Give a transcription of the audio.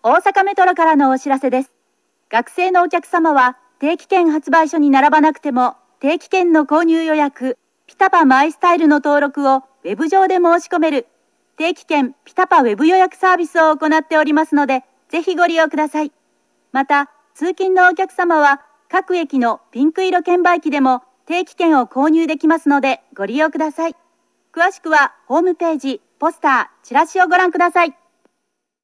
大阪メトロからのお知らせです。学生のお客様は定期券発売所に並ばなくても定期券の購入予約、ピタパマイスタイルの登録をウェブ上で申し込める定期券ピタパウェブ予約サービスを行っておりますので、ぜひご利用ください。また、通勤のお客様は各駅のピンク色券売機でも定期券を購入できますのでご利用ください。詳しくはホームページ、ポスター、チラシをご覧ください。